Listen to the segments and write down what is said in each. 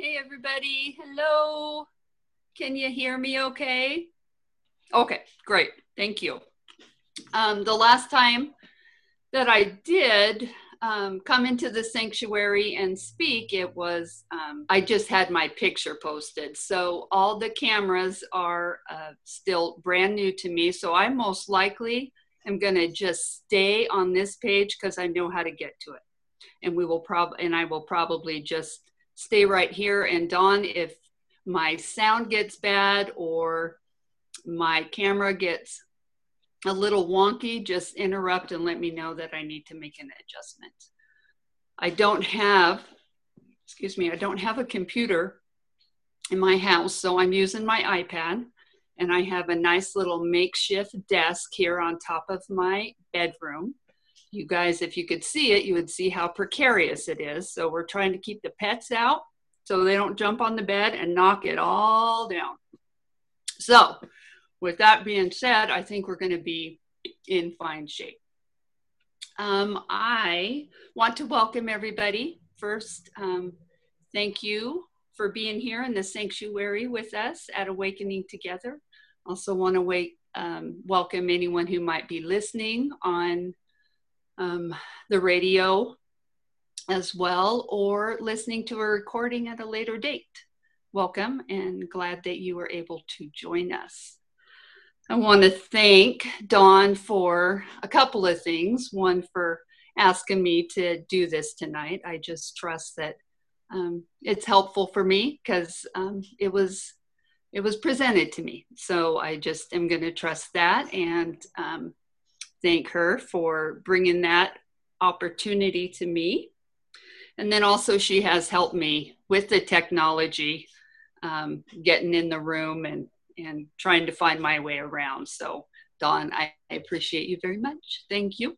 Hey, everybody. Hello. Can you hear me okay? Okay, great. Thank you. The last time that I did come into the sanctuary and speak, it was, I just had my picture posted. So all the cameras are still brand new to me. So I most likely am going to just stay on this page because I know how to get to it. And I will probably just stay right here. And Dawn, if my sound gets bad or my camera gets a little wonky, just interrupt and let me know that I need to make an adjustment. I don't have a computer in my house, so I'm using my iPad, and I have a nice little makeshift desk here on top of my bedroom. You guys, if you could see it, you would see how precarious it is. So we're trying to keep the pets out so they don't jump on the bed and knock it all down. So with that being said, I think we're going to be in fine shape. I want to welcome everybody. First, thank you for being here in the sanctuary with us at Awakening Together. Also want to welcome anyone who might be listening on the radio as well, or listening to a recording at a later date. Welcome, and glad that you were able to join us. I want to thank Dawn for a couple of things. One, for asking me to do this tonight. I just trust that it's helpful for me because it was presented to me. So I just am going to trust that and thank her for bringing that opportunity to me. And then also she has helped me with the technology, getting in the room and trying to find my way around. So Dawn, I appreciate you very much. Thank you.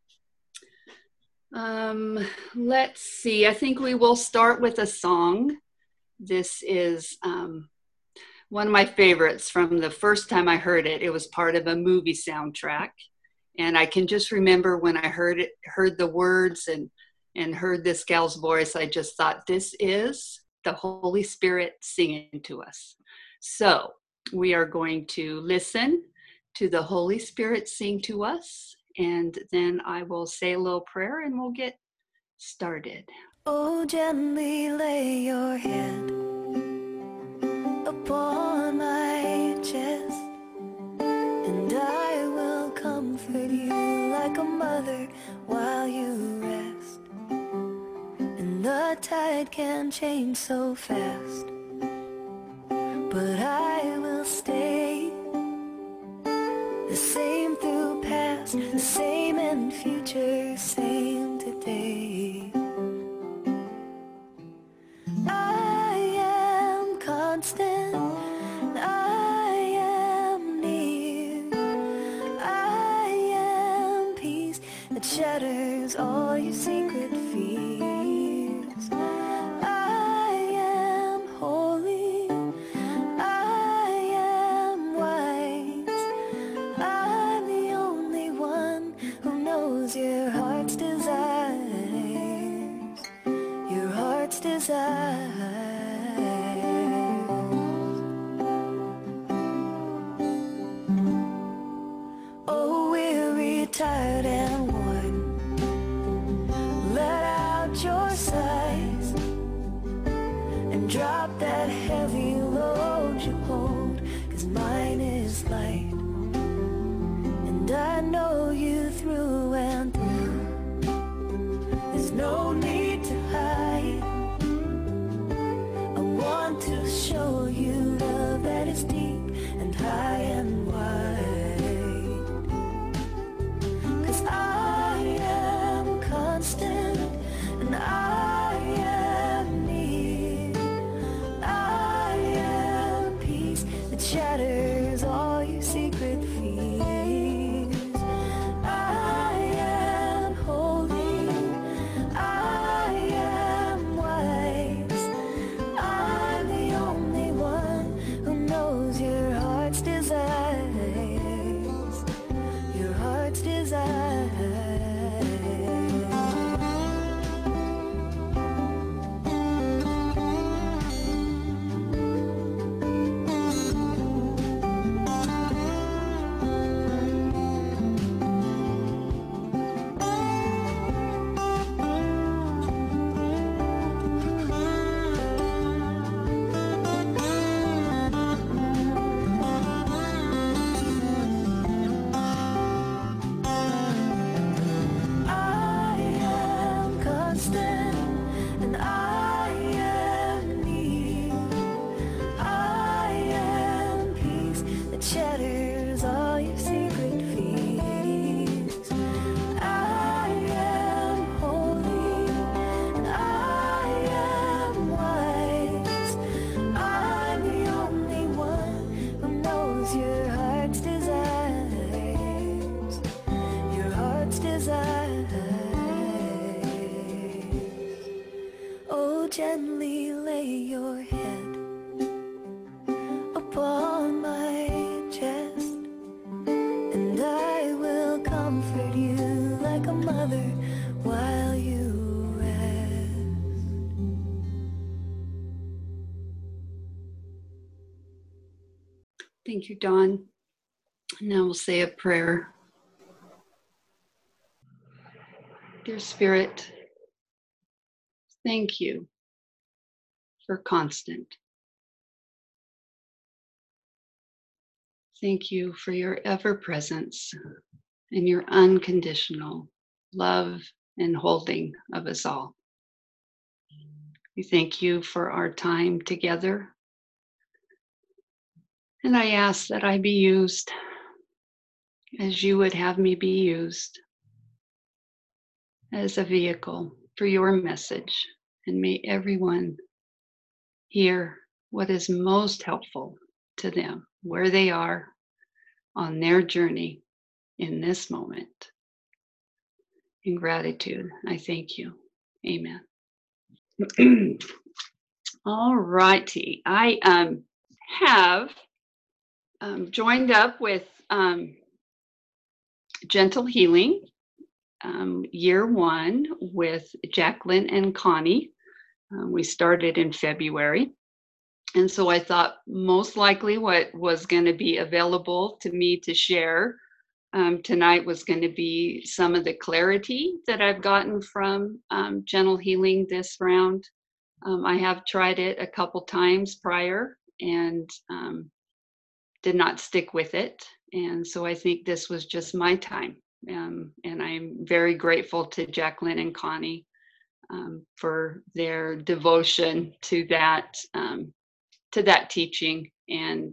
Let's see, I think we will start with a song. This is one of my favorites from the first time I heard it. It was part of a movie soundtrack. And I can just remember when I heard the words and heard this gal's voice, I just thought, this is the Holy Spirit singing to us. So we are going to listen to the Holy Spirit sing to us, and then I will say a little prayer and we'll get started. Oh, gently lay your head upon my chest, and I will comfort you like a mother while you rest. And the tide can change so fast, but I will stay the same through past, the same in future, same today. I am constant, I am near, I am peace that shatters all your secret fears. I am holy, I am wise, I'm the only one who knows your heart's desires, your heart's desires. Oh, weary, tired and worn, let out your sighs and drop that heavy load you hold, 'cause mine is light, and I know you through and through. There's no need to hide. I want to show you love that is deep and high and wide. 'Cause I am constant and I am near, I am peace that shatters all your secret fears. I am holy, I am wise, I'm the only one who knows your Thank you, Dawn. Now we'll say a prayer. Dear Spirit, thank you for constant. Thank you for your ever presence and your unconditional love and holding of us all. We thank you for our time together. And I ask that I be used as you would have me be used, as a vehicle for your message. And may everyone hear what is most helpful to them, where they are on their journey in this moment. In gratitude, I thank you. Amen. All righty. I have joined up with Gentle Healing year one with Jacqueline and Connie. We started in February. And so I thought most likely what was going to be available to me to share tonight was going to be some of the clarity that I've gotten from Gentle Healing this round. I have tried it a couple times prior and did not stick with it. And so I think this was just my time. And I'm very grateful to Jacqueline and Connie for their devotion to that teaching. And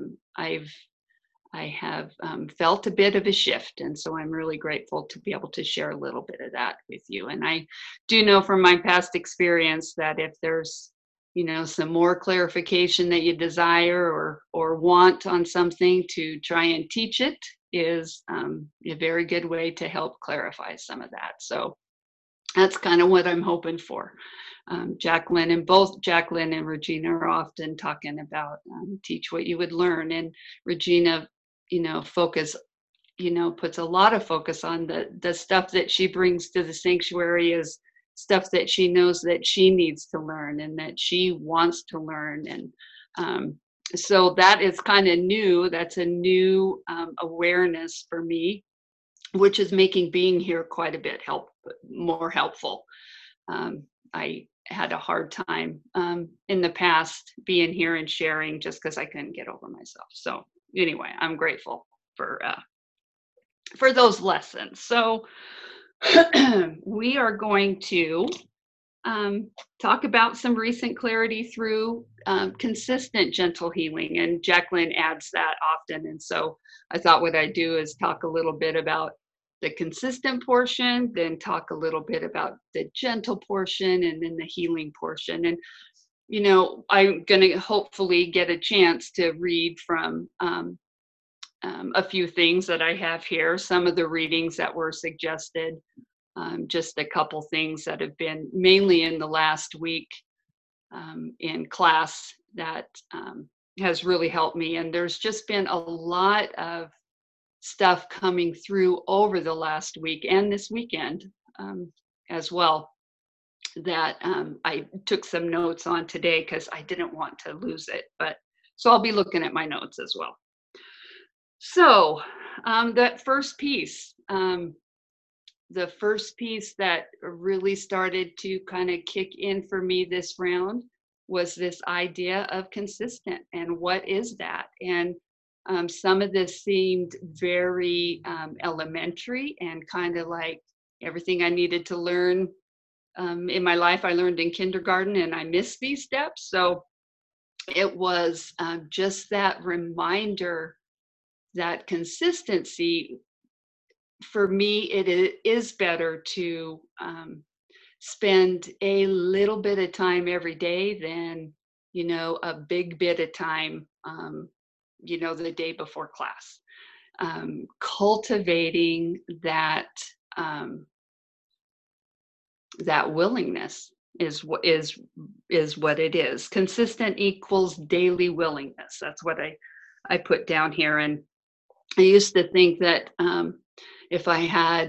I have felt a bit of a shift. And so I'm really grateful to be able to share a little bit of that with you. And I do know from my past experience that if there's, some more clarification that you desire or want on something, to try and teach it is a very good way to help clarify some of that. So that's kind of what I'm hoping for. Jacqueline and Regina are often talking about teach what you would learn. And Regina, puts a lot of focus on the stuff that she brings to the sanctuary is stuff that she knows that she needs to learn and that she wants to learn. And so that is kind of new. That's a new awareness for me, which is making being here quite a bit more helpful. I had a hard time in the past being here and sharing just because I couldn't get over myself. So anyway, I'm grateful for those lessons. So we are going to talk about some recent clarity through consistent gentle healing, and Jacqueline adds that often. And so I thought what I'd do is talk a little bit about the consistent portion, then talk a little bit about the gentle portion, and then the healing portion. And I'm going to hopefully get a chance to read from a few things that I have here, some of the readings that were suggested, just a couple things that have been mainly in the last week in class that has really helped me. And there's just been a lot of stuff coming through over the last week and this weekend as well that I took some notes on today because I didn't want to lose it. So I'll be looking at my notes as well. So that first piece, the first piece that really started to kind of kick in for me this round was this idea of consistent. And what is that? And some of this seemed very elementary and kind of like everything I needed to learn in my life, I learned in kindergarten, and I missed these steps. So it was just that reminder that consistency, for me, it is better to spend a little bit of time every day than, a big bit of time, the day before class. Cultivating that that willingness is what it is. Consistent equals daily willingness. That's what I put down here. And I used to think that if I had,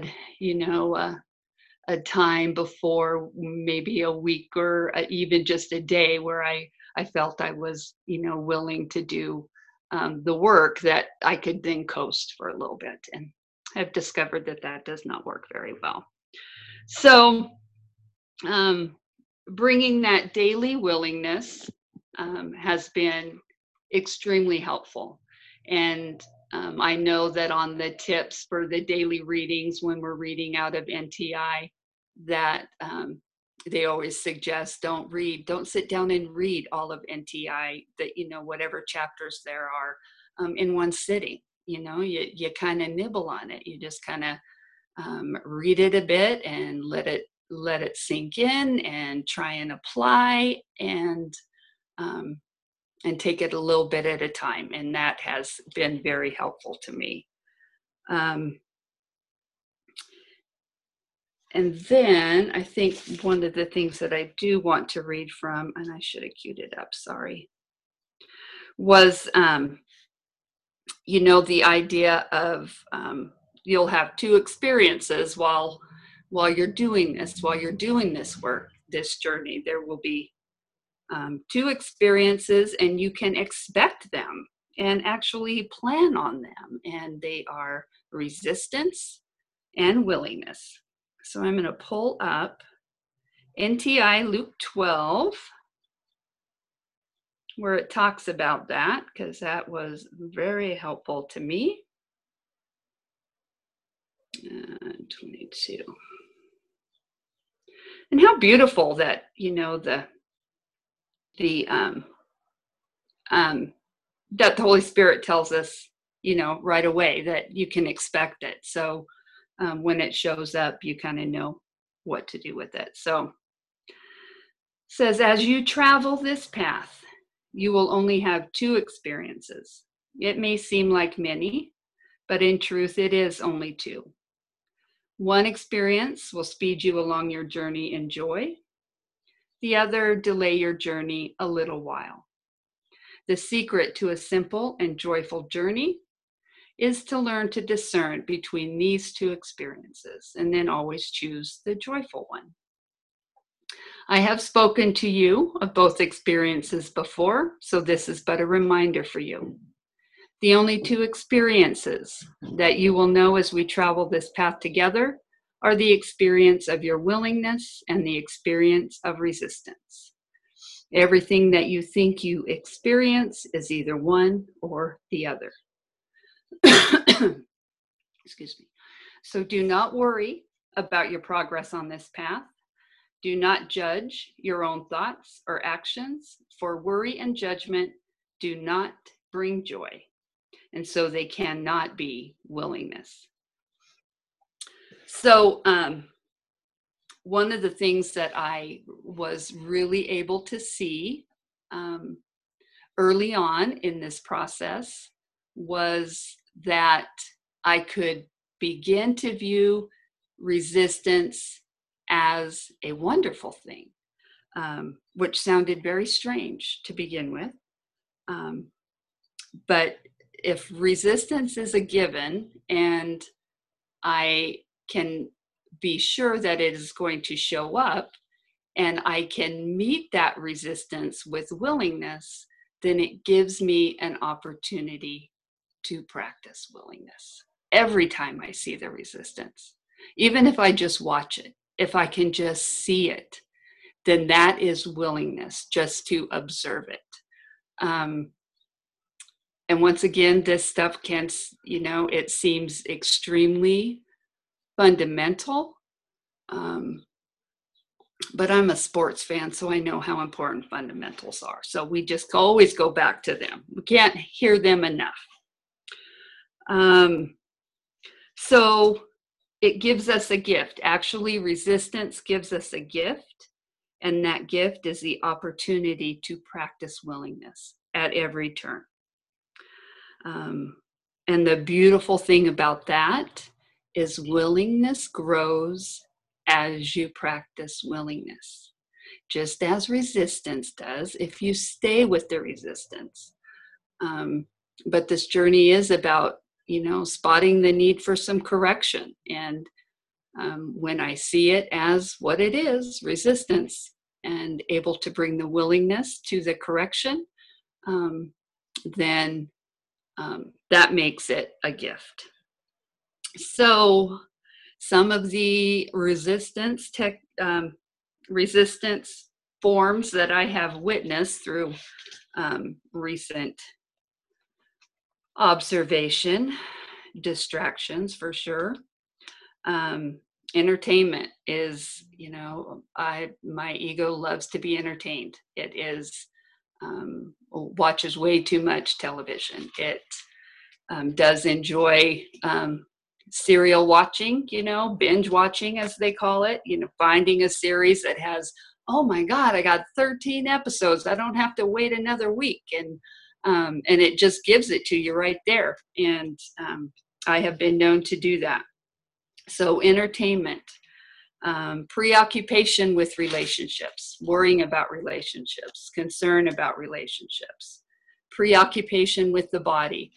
a time before, maybe a week or even just a day where I felt I was, willing to do the work, that I could then coast for a little bit. And I've discovered that that does not work very well. So bringing that daily willingness has been extremely helpful. And I know that on the tips for the daily readings, when we're reading out of NTI, that they always suggest don't sit down and read all of NTI, that, whatever chapters there are in one sitting. You kind of nibble on it. You just kind of read it a bit and let it sink in and try and apply and take it a little bit at a time. And that has been very helpful to me. And then I think one of the things that I do want to read from, and I should have queued it up, sorry, was, the idea of you'll have two experiences while you're doing this work, this journey. There will be two experiences, and you can expect them and actually plan on them. And they are resistance and willingness. So I'm going to pull up NTI Luke 12, where it talks about that, because that was very helpful to me. 22. And how beautiful that, that the Holy Spirit tells us, right away that you can expect it. So when it shows up, you kind of know what to do with it. So it says, as you travel this path, you will only have two experiences. It may seem like many, but in truth, it is only two. One experience will speed you along your journey in joy. The other, delay your journey a little while. The secret to a simple and joyful journey is to learn to discern between these two experiences and then always choose the joyful one. I have spoken to you of both experiences before, so this is but a reminder for you. The only two experiences that you will know as we travel this path together are the experience of your willingness and the experience of resistance. Everything that you think you experience is either one or the other. Excuse me. So do not worry about your progress on this path. Do not judge your own thoughts or actions, for worry and judgment do not bring joy. And so they cannot be willingness. So one of the things that I was really able to see early on in this process was that I could begin to view resistance as a wonderful thing, which sounded very strange to begin with. But if resistance is a given and I can be sure that it is going to show up and I can meet that resistance with willingness, then it gives me an opportunity to practice willingness. Every time I see the resistance, even if I just watch it, if I can just see it, then that is willingness, just to observe it. And once again, this stuff can, it seems extremely fundamental. But I'm a sports fan, so I know how important fundamentals are. So we just always go back to them. We can't hear them enough. So it gives us a gift. Actually, resistance gives us a gift. And that gift is the opportunity to practice willingness at every turn. And the beautiful thing about that is willingness grows as you practice willingness, just as resistance does if you stay with the resistance. But this journey is about, spotting the need for some correction. And when I see it as what it is, resistance, and able to bring the willingness to the correction, then that makes it a gift. So some of the resistance forms that I have witnessed through recent observation, distractions for sure. Entertainment is, my ego loves to be entertained. It is watches way too much television. It does enjoy serial watching, binge watching as they call it, finding a series that has, oh my God, I got 13 episodes. I don't have to wait another week. And it just gives it to you right there. And I have been known to do that. So entertainment, preoccupation with relationships, worrying about relationships, concern about relationships, preoccupation with the body.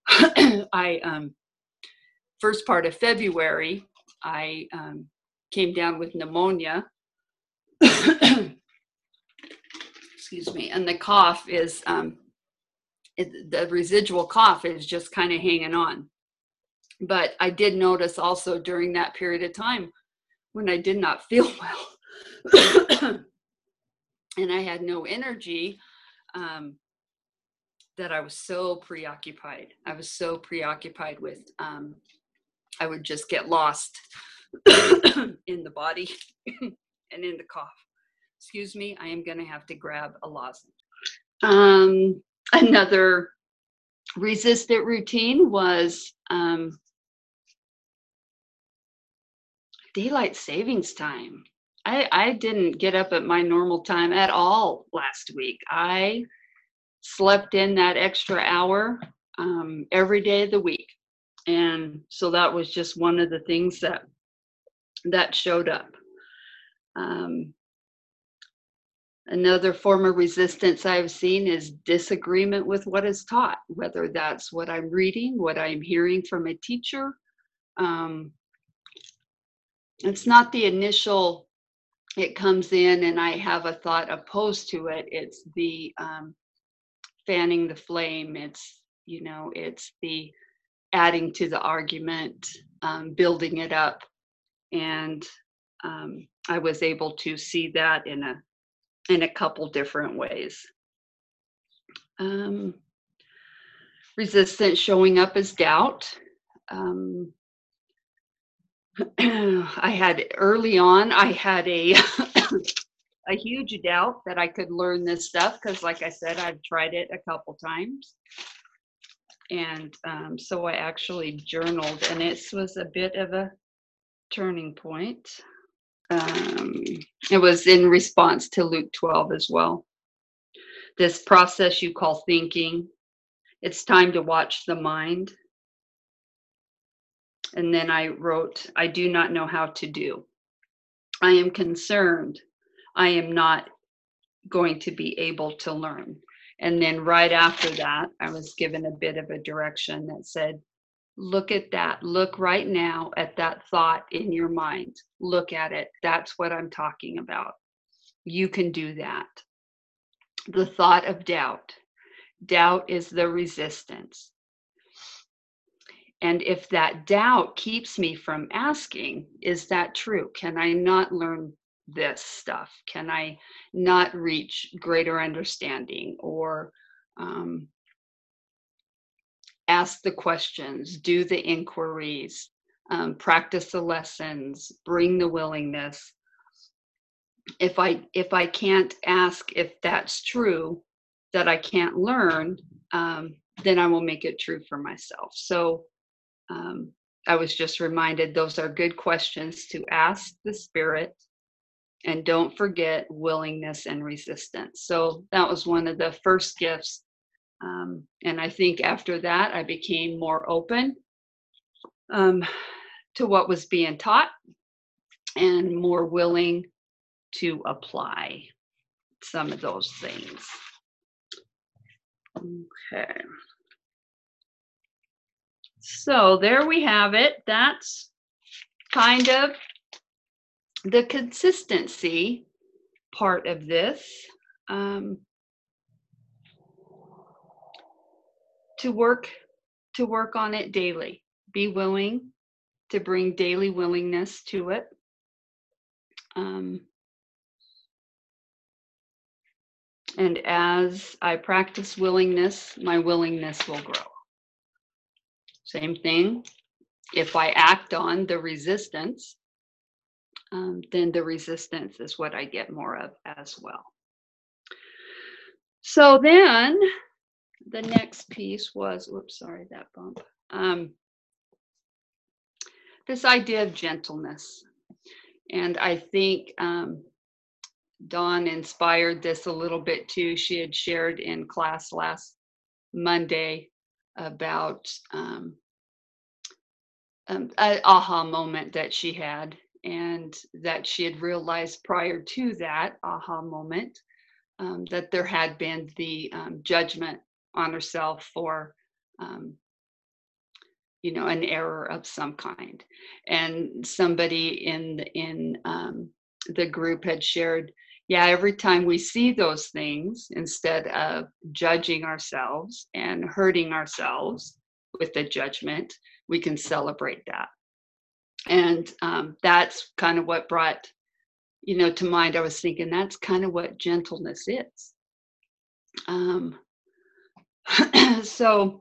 First part of February, I came down with pneumonia. Excuse me. And the cough is, the residual cough is just kind of hanging on. But I did notice also during that period of time when I did not feel well and I had no energy, that I was so preoccupied. I was so preoccupied with, I would just get lost in the body and in the cough. Excuse me, I am going to have to grab a lozenge. Another resistant routine was daylight savings time. I didn't get up at my normal time at all last week. I slept in that extra hour every day of the week. And so that was just one of the things that showed up. Another form of resistance I've seen is disagreement with what is taught, whether that's what I'm reading, what I'm hearing from a teacher. It's not the initial, it comes in and I have a thought opposed to it. It's the fanning the flame. It's, it's the adding to the argument, building it up. And I was able to see that in a couple different ways. Resistance showing up as doubt. I had early on, I had a huge doubt that I could learn this stuff because, like I said, I've tried it a couple times. And so I actually journaled, and it was a bit of a turning point. It was in response to Luke 12 as well. This process you call thinking, it's time to watch the mind. And then I wrote, I do not know how to do. I am concerned. I am not going to be able to learn. And then right after that, I was given a bit of a direction that said, look at that. Look right now at that thought in your mind. Look at it. That's what I'm talking about. You can do that. The thought of doubt. Doubt is the resistance. And if that doubt keeps me from asking, is that true? Can I not learn this stuff? Can I not reach greater understanding or ask the questions, do the inquiries, practice the lessons, bring the willingness? If I can't ask if that's true, that I can't learn, then I will make it true for myself. So I was just reminded those are good questions to ask the Spirit. And don't forget willingness and resistance. So that was one of the first gifts. And I think after that, I became more open to what was being taught and more willing to apply some of those things. Okay. So there we have it. That's kind of the consistency part of this. To work to work on it daily. Be willing to bring daily willingness to it. And as I practice willingness, my willingness will grow. Same thing. If I act on the resistance, then the resistance is what I get more of as well. So then the next piece was, whoops, sorry, that bump. This idea of gentleness. And I think Dawn inspired this a little bit too. She had shared in class last Monday about an aha moment that she had, and that she had realized prior to that aha moment that there had been the judgment on herself for an error of some kind. And somebody in the group had shared, yeah, every time we see those things, instead of judging ourselves and hurting ourselves with the judgment, we can celebrate that. And that's kind of what brought, to mind. I was thinking that's kind of what gentleness is. So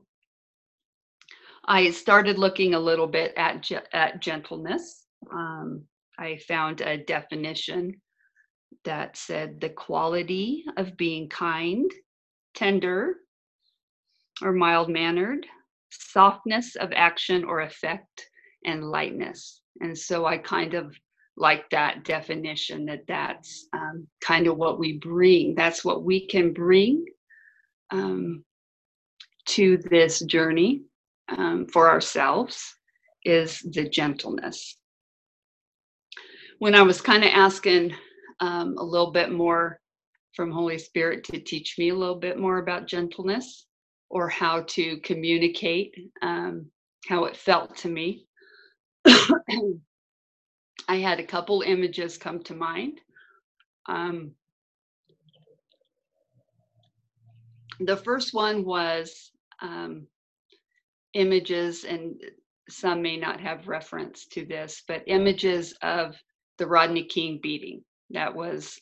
I started looking a little bit at gentleness. I found a definition that said the quality of being kind, tender, or mild-mannered, softness of action or effect, and lightness. And so I kind of like that definition, that's kind of what we bring. That's what we can bring to this journey for ourselves, is the gentleness. When I was kind of asking a little bit more from Holy Spirit to teach me a little bit more about gentleness, or how to communicate how it felt to me, I had a couple images come to mind. The first one was images, and some may not have reference to this, but images of the Rodney King beating. That was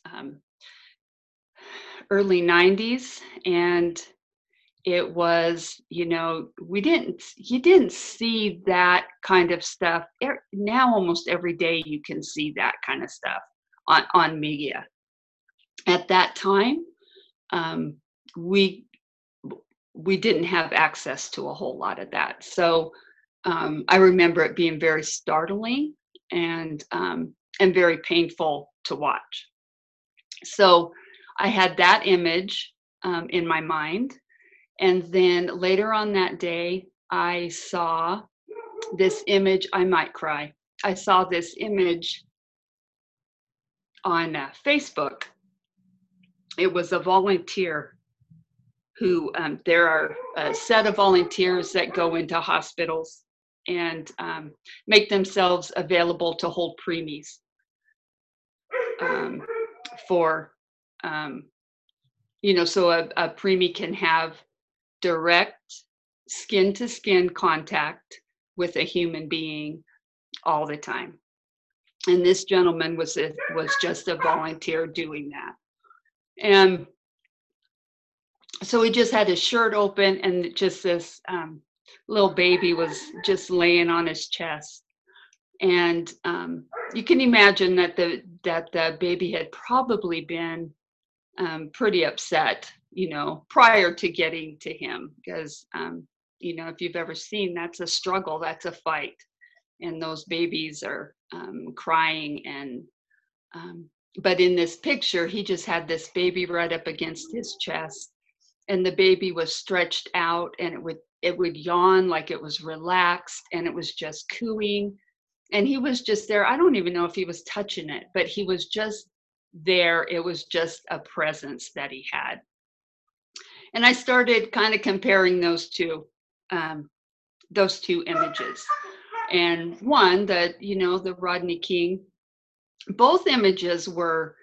early 90s, and it was, you didn't see that kind of stuff. Now almost every day you can see that kind of stuff on media. At that time, we didn't have access to a whole lot of that. So I remember it being very startling and very painful to watch. So I had that image in my mind. And then later on that day, I saw this image. I might cry. I saw this image on Facebook. It was a volunteer who, there are a set of volunteers that go into hospitals and make themselves available to hold preemies for, so a preemie can have direct skin-to-skin contact with a human being all the time. And this gentleman was just a volunteer doing that. And so he just had his shirt open, and just this little baby was just laying on his chest. And you can imagine that the baby had probably been pretty upset, prior to getting to him, because if you've ever seen, that's a struggle, that's a fight, and those babies are crying. And but in this picture, he just had this baby right up against his chest, and the baby was stretched out, and it would yawn like it was relaxed, and it was just cooing, and he was just there. I don't even know if he was touching it, but he was just there. It was just a presence that he had. And I started kind of comparing those two images. And one, that the Rodney King, both images were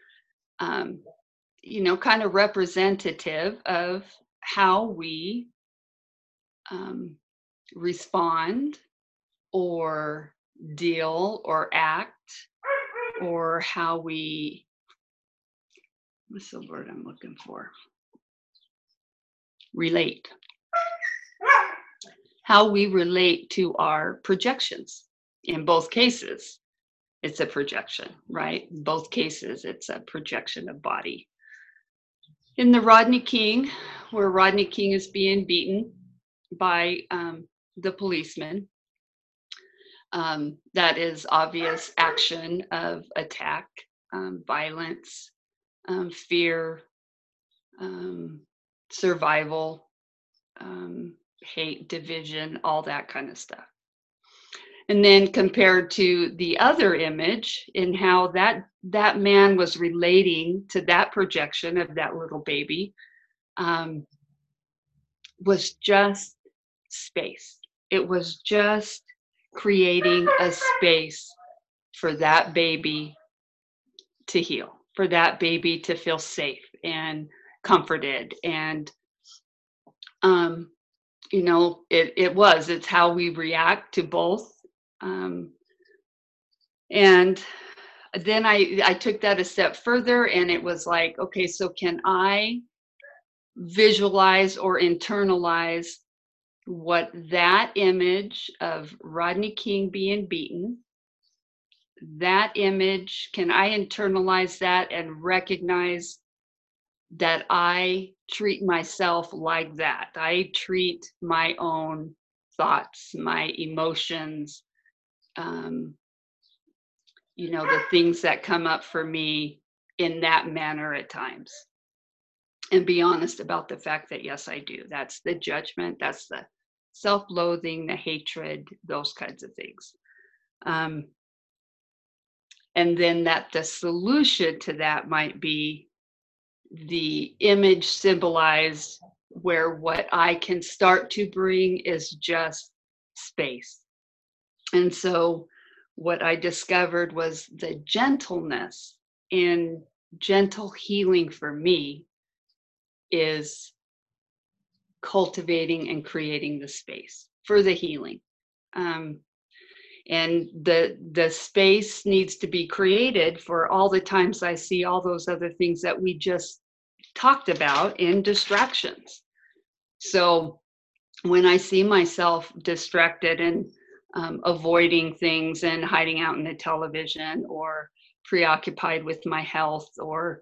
kind of representative of how we respond or deal or act, or how we, what's the word I'm looking for? Relate. How we relate to our projections. In both cases, it's a projection, right? In both cases, it's a projection of body. In the Rodney King, where Rodney King is being beaten by the policeman, that is obvious action of attack, violence, fear, survival, hate, division, all that kind of stuff. And then compared to the other image in how that man was relating to that projection of that little baby, was just space. It was just creating a space for that baby to heal, for that baby to feel safe and comforted. And it's how we react to both. And then I took that a step further, and it was like, okay, so can I visualize or internalize what that image of Rodney King being beaten, that image, can I internalize that and recognize that I treat myself like that? I treat my own thoughts, my emotions, the things that come up for me in that manner at times. And be honest about the fact that, yes, I do. That's the judgment. That's the self-loathing, the hatred, those kinds of things. And then that the solution to that might be the image symbolized, where what I can start to bring is just space. And so what I discovered was the gentleness in gentle healing for me is cultivating and creating the space for the healing. And the space needs to be created for all the times I see all those other things that we just talked about in distractions. So when I see myself distracted and avoiding things and hiding out in the television, or preoccupied with my health, or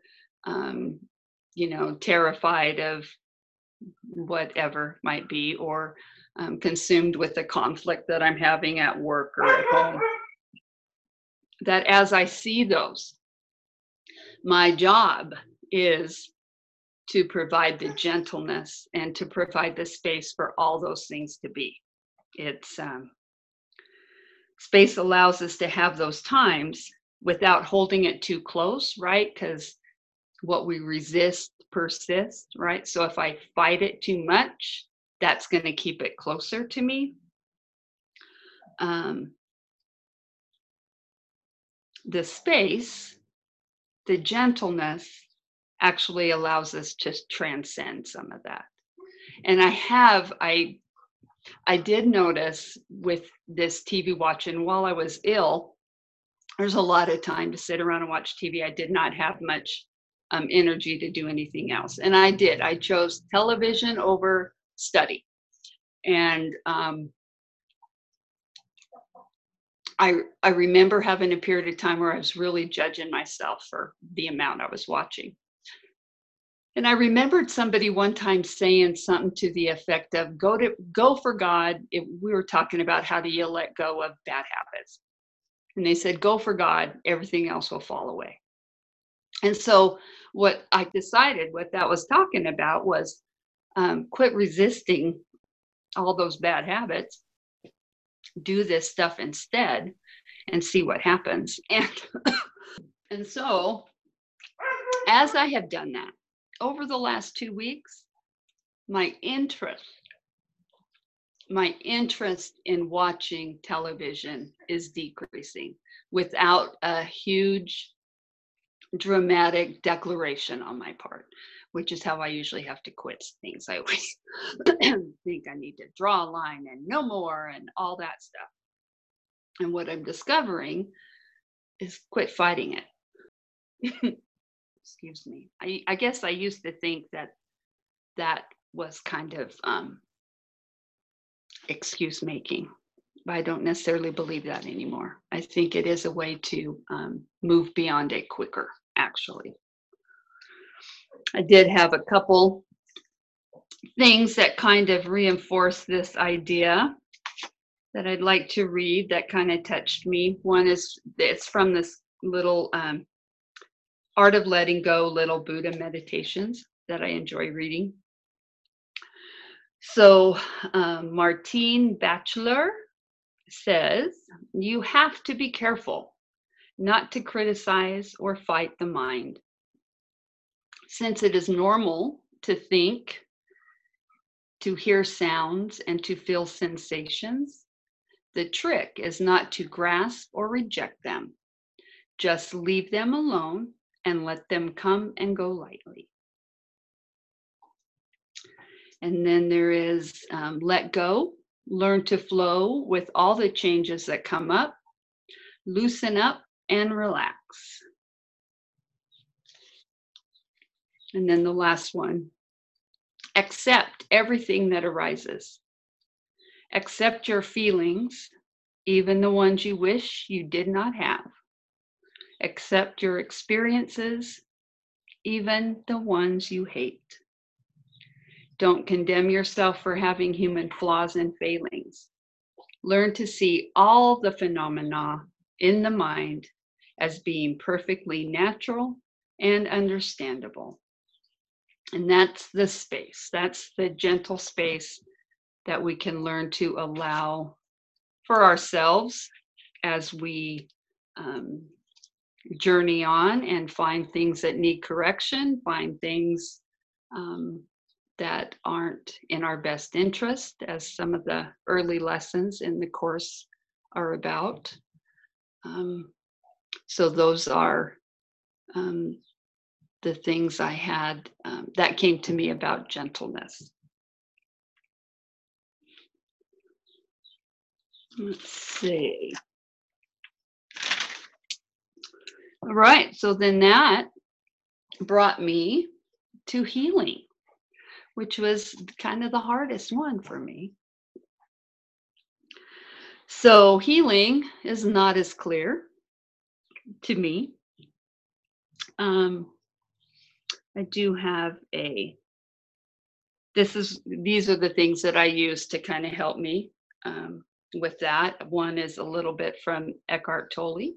terrified of whatever might be, or consumed with the conflict that I'm having at work or at home, that as I see those, my job is to provide the gentleness and to provide the space for all those things to be. It's space allows us to have those times without holding it too close, right? Because what we resist persists, right? So if I fight it too much, that's going to keep it closer to me. The space, the gentleness, actually allows us to transcend some of that. And I did notice with this TV watching while I was ill, there's a lot of time to sit around and watch TV. I did not have much energy to do anything else. And I chose television over study. And I remember having a period of time where I was really judging myself for the amount I was watching. And I remembered somebody one time saying something to the effect of, go for God. We were talking about how do you let go of bad habits. And they said, go for God, everything else will fall away. And so what I decided what that was talking about was quit resisting all those bad habits, do this stuff instead, and see what happens. And so as I have done that, over the last 2 weeks, my interest in watching television is decreasing without a huge dramatic declaration on my part, which is how I usually have to quit things. I always think I need to draw a line and no more and all that stuff. And what I'm discovering is quit fighting it. Excuse me. I guess I used to think that was kind of excuse making, but I don't necessarily believe that anymore. I think it is a way to move beyond it quicker, actually. I did have a couple things that kind of reinforce this idea that I'd like to read that kind of touched me. One is, it's from this little Art of Letting Go, Little Buddha Meditations that I enjoy reading. So Martine Batchelor says, you have to be careful not to criticize or fight the mind. Since it is normal to think, to hear sounds, and to feel sensations, the trick is not to grasp or reject them. Just leave them alone and let them come and go lightly. And then there is let go, learn to flow with all the changes that come up, loosen up and relax. And then the last one, accept everything that arises. Accept your feelings, even the ones you wish you did not have. Accept your experiences, even the ones you hate. Don't condemn yourself for having human flaws and failings. Learn to see all the phenomena in the mind as being perfectly natural and understandable. And that's the space, that's the gentle space that we can learn to allow for ourselves as we journey on and find things that need correction, find things that aren't in our best interest, as some of the early lessons in the course are about. So those are the things I had that came to me about gentleness. Let's see. All right, so then that brought me to healing, which was kind of the hardest one for me. So healing is not as clear to me. I do have these are the things that I use to kind of help me with that. One is a little bit from Eckhart Tolle.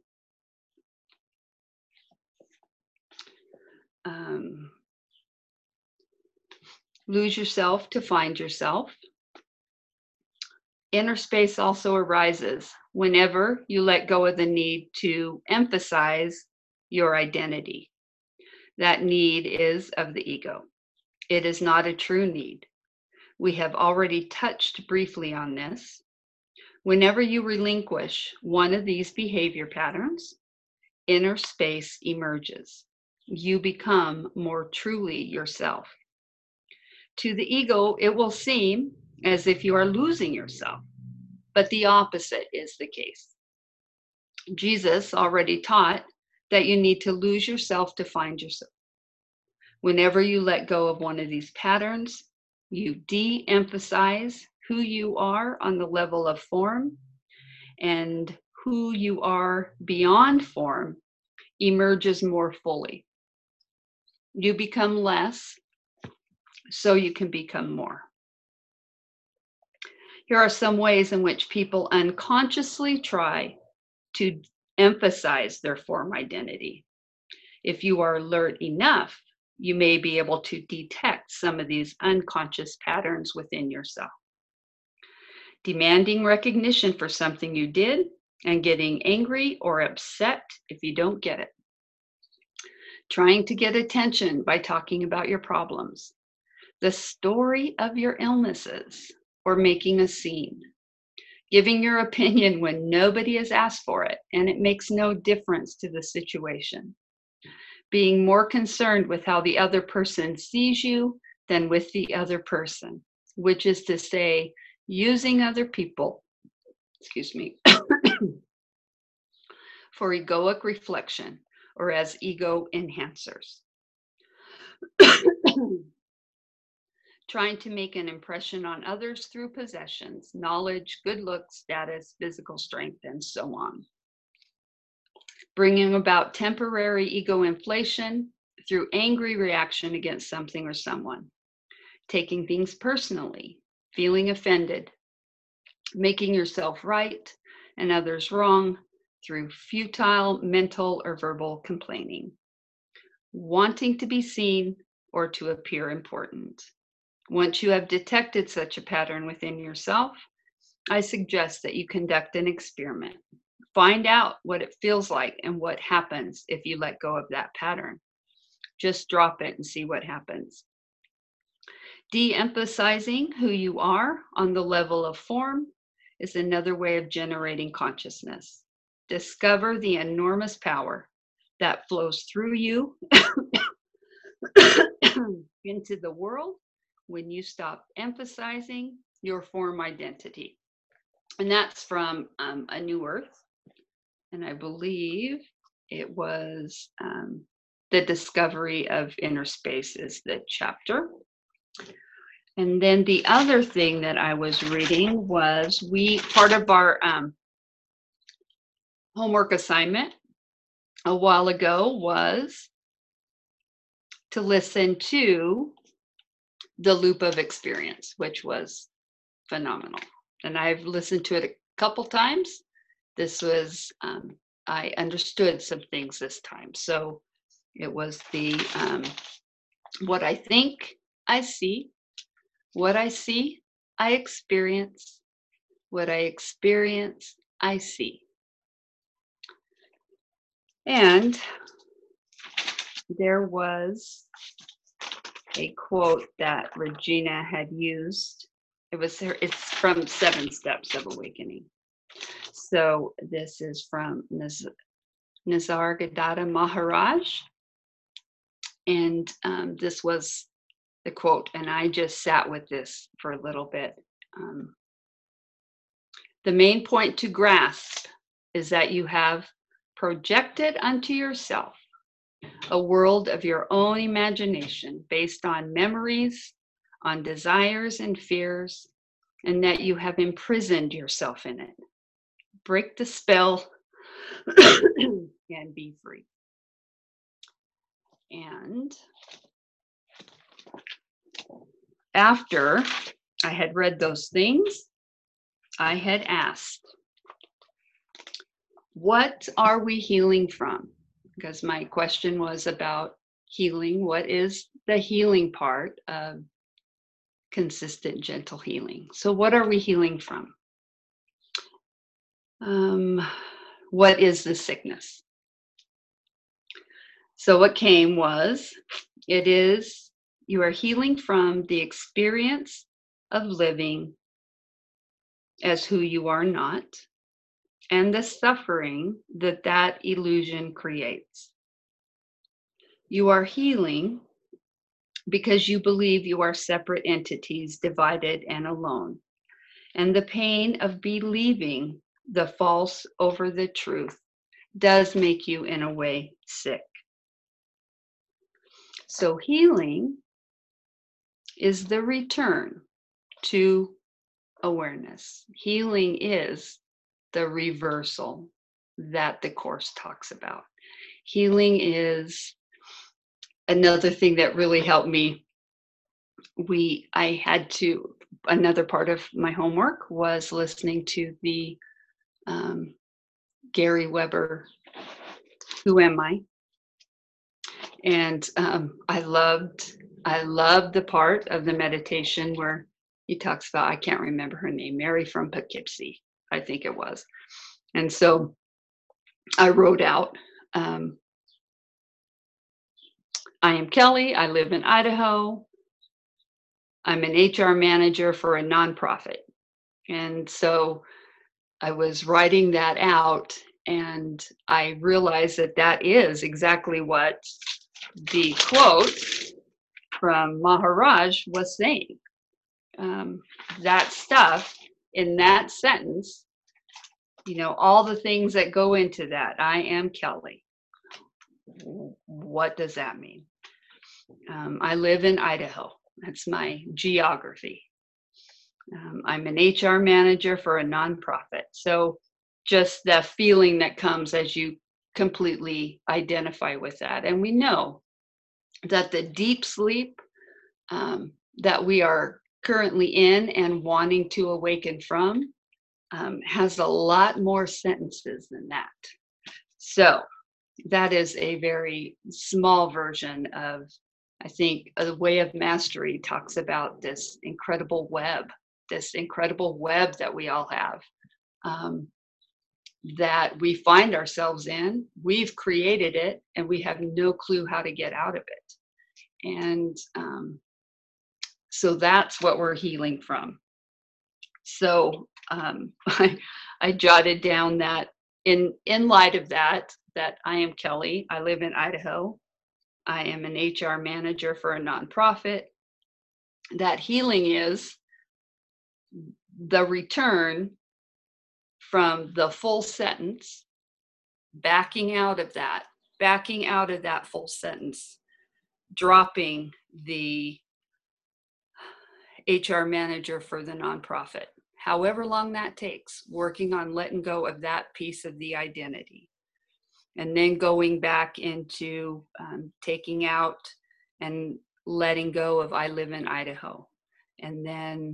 Lose yourself to find yourself. Inner space also arises whenever you let go of the need to emphasize your identity. That need is of the ego. It is not a true need. We have already touched briefly on this. Whenever you relinquish one of these behavior patterns, inner space emerges. You become more truly yourself. To the ego, it will seem as if you are losing yourself, but the opposite is the case. Jesus already taught that you need to lose yourself to find yourself. Whenever you let go of one of these patterns, you de-emphasize who you are on the level of form, and who you are beyond form emerges more fully. You become less so you can become more. Here are some ways in which people unconsciously try to emphasize their form identity. If you are alert enough, you may be able to detect some of these unconscious patterns within yourself. Demanding recognition for something you did and getting angry or upset if you don't get it. Trying to get attention by talking about your problems. The story of your illnesses, or making a scene. Giving your opinion when nobody has asked for it and it makes no difference to the situation. being more concerned with how the other person sees you than with the other person, which is to say, using other people, excuse me, for egoic reflection or as ego enhancers. Trying to make an impression on others through possessions, knowledge, good looks, status, physical strength, and so on. Bringing about temporary ego inflation through angry reaction against something or someone. Taking things personally, feeling offended, making yourself right and others wrong through futile mental or verbal complaining. Wanting to be seen or to appear important. Once you have detected such a pattern within yourself, I suggest that you conduct an experiment. Find out what it feels like and what happens if you let go of that pattern. Just drop it and see what happens. De-emphasizing who you are on the level of form is another way of generating consciousness. Discover the enormous power that flows through you into the world when you stop emphasizing your form identity. And that's from A New Earth. And I believe it was The Discovery of Inner Space is the chapter. And then the other thing that I was reading was part of our homework assignment a while ago was to listen to The Loop of Experience, which was phenomenal. And I've listened to it a couple times. This was, I understood some things this time. So it was the, what I think I see, what I see, I experience, what I experience, I see. And there was a quote that Regina had used. It's from 7 Steps of Awakening. So this is from Nisargadatta Maharaj. And this was the quote, and I just sat with this for a little bit. The main point to grasp is that you have projected unto yourself a world of your own imagination based on memories, on desires and fears, and that you have imprisoned yourself in it. Break the spell and be free. And after I had read those things, I had asked, what are we healing from? Because my question was about healing. What is the healing part of consistent, gentle healing? So what are we healing from? What is the sickness? So what came was, you are healing from the experience of living as who you are not, and the suffering that illusion creates. You are healing because you believe you are separate entities, divided and alone. And the pain of believing the false over the truth does make you, in a way, sick. So healing is the return to awareness. Healing is the reversal that the Course talks about. Healing is another thing that really helped me. Another part of my homework was listening to the Gary Weber, Who Am I? And I loved the part of the meditation where he talks about, I can't remember her name, Mary from Poughkeepsie, I think it was. And so I wrote out, I am Kelly, I live in Idaho. I'm an HR manager for a nonprofit. And so I was writing that out, And I realized that that is exactly what the quote from Maharaj was saying. That stuff in that sentence, all the things that go into that. I am Kelly. What does that mean? I live in Idaho. That's my geography. I'm an HR manager for a nonprofit. So just the feeling that comes as you completely identify with that. And we know that the deep sleep that we are currently in and wanting to awaken from has a lot more sentences than that. So that is a very small version of, I think, The Way of Mastery talks about this incredible web that we all have, that we find ourselves in. We've created it and we have no clue how to get out of it. And so that's what we're healing from. So I jotted down that in light of that I am Kelly. I live in Idaho. I am an HR manager for a nonprofit. That healing is the return from the full sentence, backing out of that full sentence, dropping the HR manager for the nonprofit, however long that takes, working on letting go of that piece of the identity. And then going back into taking out and letting go of I live in Idaho. And then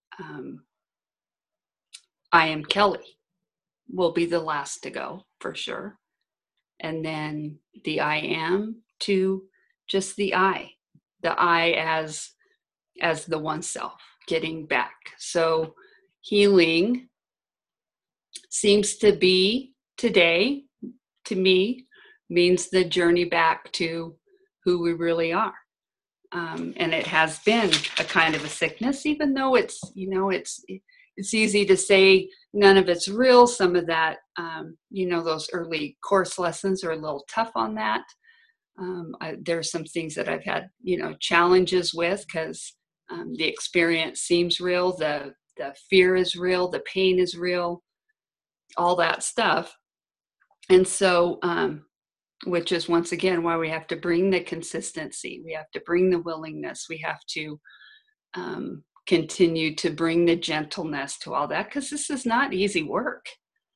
I am Kelly will be the last to go for sure. And then the I am to just the I as the one self, getting back. So healing seems to be today, to me, means the journey back to who we really are. And it has been a kind of a sickness, even though it's easy to say none of it's real. Some of that, those early course lessons are a little tough on that. There's some things that I've had, challenges with because the experience seems real. The fear is real. The pain is real. All that stuff. And so, which is once again why we have to bring the consistency. We have to bring the willingness. We have to continue to bring the gentleness to all that, because this is not easy work.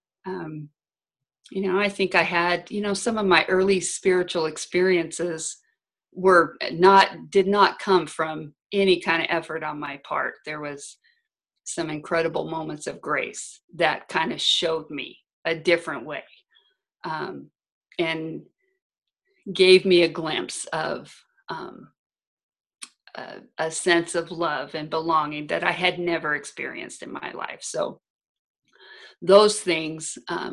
I think I had, some of my early spiritual experiences did not come from any kind of effort on my part. There was some incredible moments of grace that kind of showed me a different way, and gave me a glimpse of a sense of love and belonging that I had never experienced in my life. So those things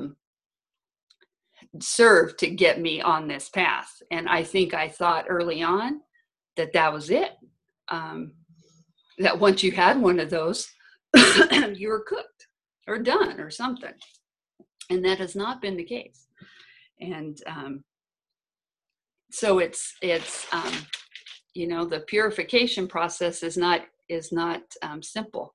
served to get me on this path. And I think I thought early on that was it. That once you had one of those, you were cooked or done or something. And that has not been the case. And so it's the purification process is not simple.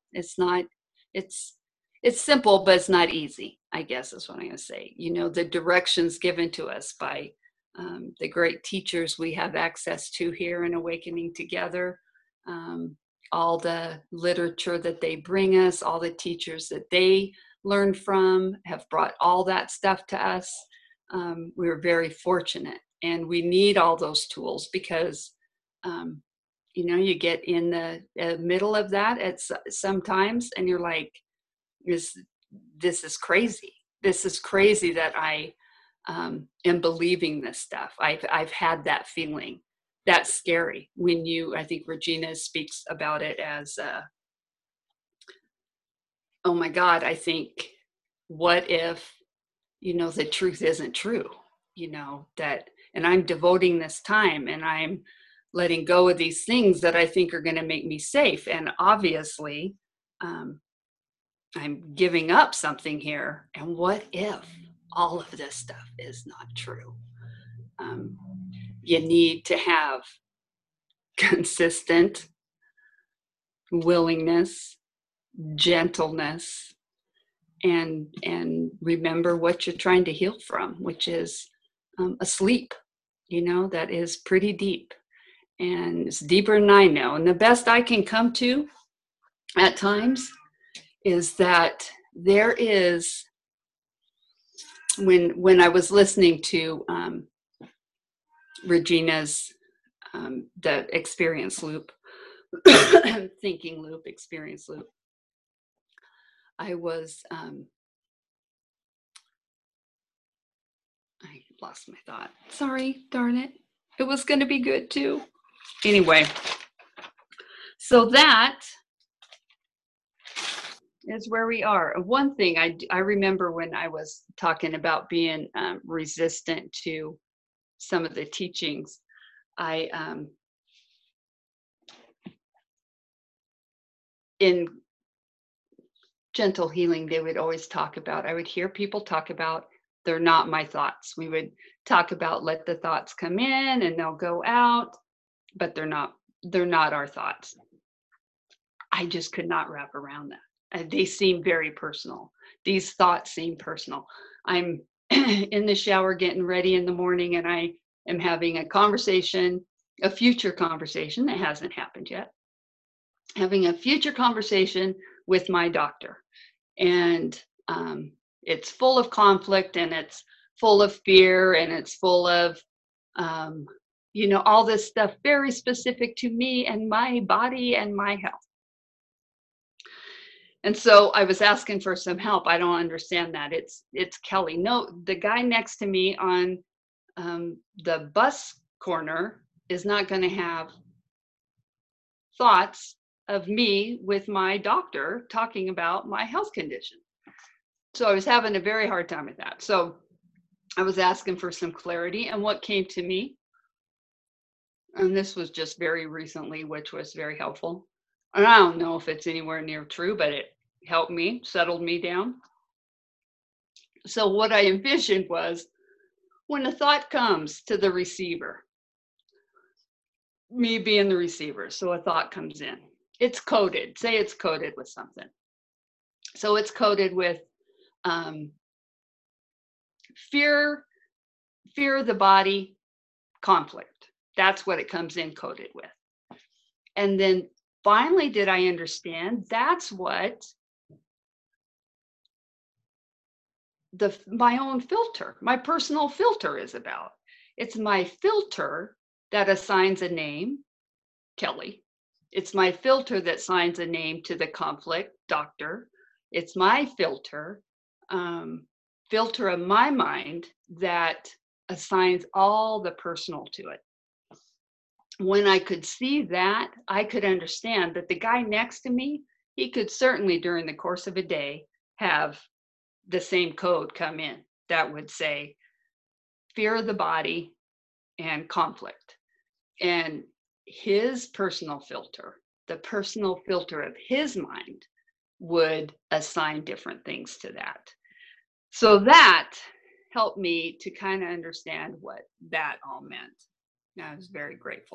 It's simple, but it's not easy, I guess is what I'm going to say. The directions given to us by the great teachers we have access to here in Awakening Together, all the literature that they bring us, all the teachers that they learned from have brought all that stuff to us. We're very fortunate, and we need all those tools because you get in the middle of that at sometimes, and you're like, this is crazy. This is crazy that I am believing this stuff. I've had that feeling. That's scary when I think Regina speaks about it as, oh my God, I think, what if, the truth isn't true, and I'm devoting this time and I'm letting go of these things that I think are going to make me safe. And obviously, I'm giving up something here. And what if, all of this stuff is not true. You need to have consistent willingness, gentleness, and remember what you're trying to heal from, which is a sleep, that is pretty deep. And it's deeper than I know. And the best I can come to at times is that there is, when I was listening to Regina's, the experience loop, thinking loop, experience loop, I was, I lost my thought. Sorry, darn it. It was going to be good too. Anyway, so that is where we are. One thing I remember when I was talking about being resistant to some of the teachings, in gentle healing, they would always talk about, I would hear people talk about, they're not my thoughts. We would talk about, let the thoughts come in and they'll go out, but they're not our thoughts. I just could not wrap around that. They seem very personal. These thoughts seem personal. I'm in the shower getting ready in the morning, and I am having a conversation, a future conversation that hasn't happened yet, having a future conversation with my doctor. And it's full of conflict, and it's full of fear, and it's full of, all this stuff very specific to me and my body and my health. And so I was asking for some help. I don't understand that. It's Kelly. No, the guy next to me on the bus corner is not going to have thoughts of me with my doctor talking about my health condition. So I was having a very hard time with that. So I was asking for some clarity, and what came to me, and this was just very recently, which was very helpful. And I don't know if it's anywhere near true, but it helped me, settled me down. So what I envisioned was, when a thought comes to the receiver, me being the receiver, so a thought comes in, it's coded, say it's coded with something. So it's coded with fear of the body, conflict. That's what it comes in coded with. And then finally did I understand that's what my own filter, my personal filter is about. It's my filter that assigns a name, Kelly. It's my filter that assigns a name to the conflict, doctor. It's my filter of my mind that assigns all the personal to it. When I could see that, I could understand that the guy next to me, he could certainly during the course of a day have the same code come in that would say fear of the body and conflict. And his personal filter, the personal filter of his mind, would assign different things to that. So that helped me to kind of understand what that all meant. I was very grateful.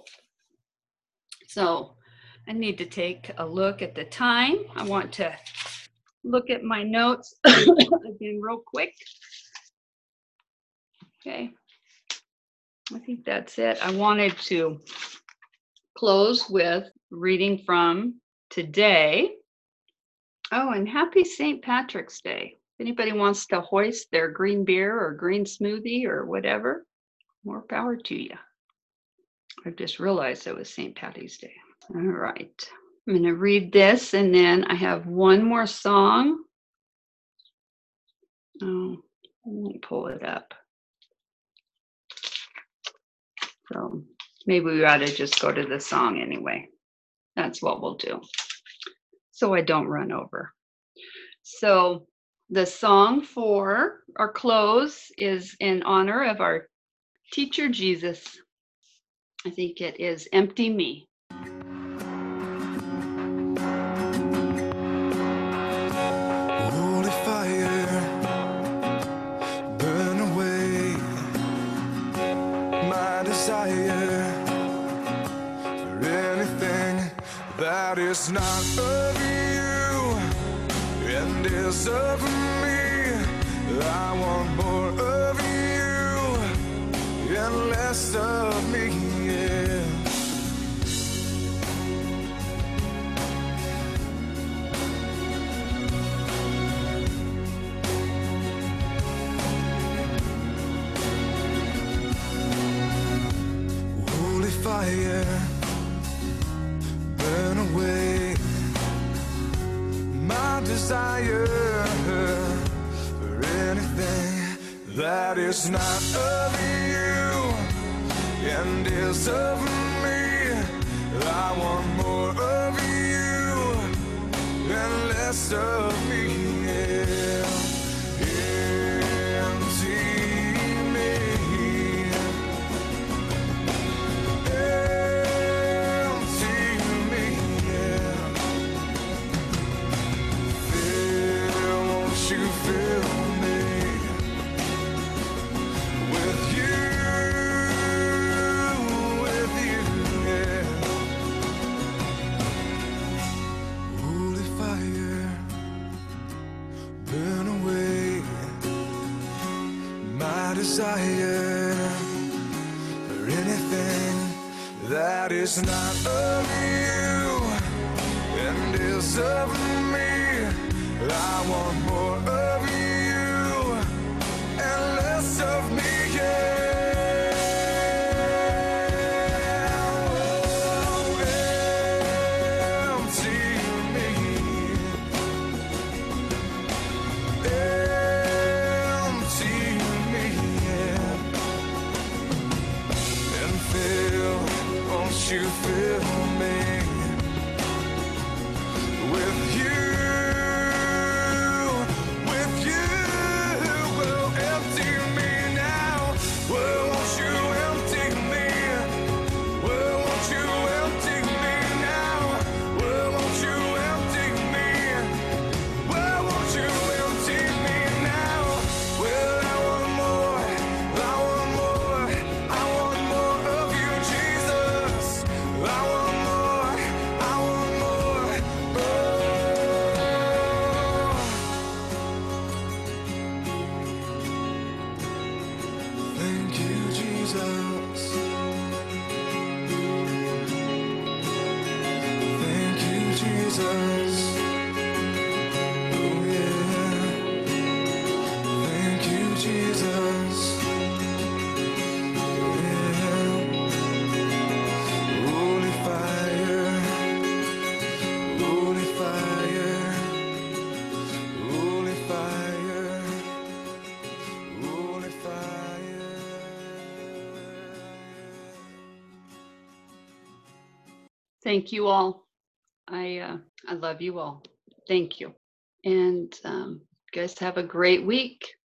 So I need to take a look at the time. I want to look at my notes again real quick. Okay. I think that's it. I wanted to close with reading from today. Oh, and happy St. Patrick's Day. If anybody wants to hoist their green beer or green smoothie or whatever, more power to you. I just realized it was St. Patty's Day. All right. I'm going to read this, and then I have one more song. Oh, let me pull it up. So maybe we ought to just go to the song anyway. That's what we'll do, so I don't run over. So the song for our close is in honor of our teacher, Jesus. I think it is Empty Me. Holy fire, is not of you and is of me. I want more of you and less of me, yeah. Holy fire, burn away my desire for anything that is not of you and is of me. I want more of you and less of me, yeah. Empty me. Desire for anything that is not of you and is of me. I want more of you and less of me, yeah. Oh, empty me. Won't you fill me with you, with you? Well, empty me now. Well, won't you empty me? Well, won't you empty me now? Well, won't you empty me? Well, won't you empty me now? Well, I want more, I want more, I want more of you, Jesus. I want more, I want more, oh. Thank you, Jesus. Thank you, Jesus. Oh yeah. Thank you, Jesus. Holy fire, holy fire, holy fire, holy fire. Thank you all. I love you all. Thank you. And guys have a great week.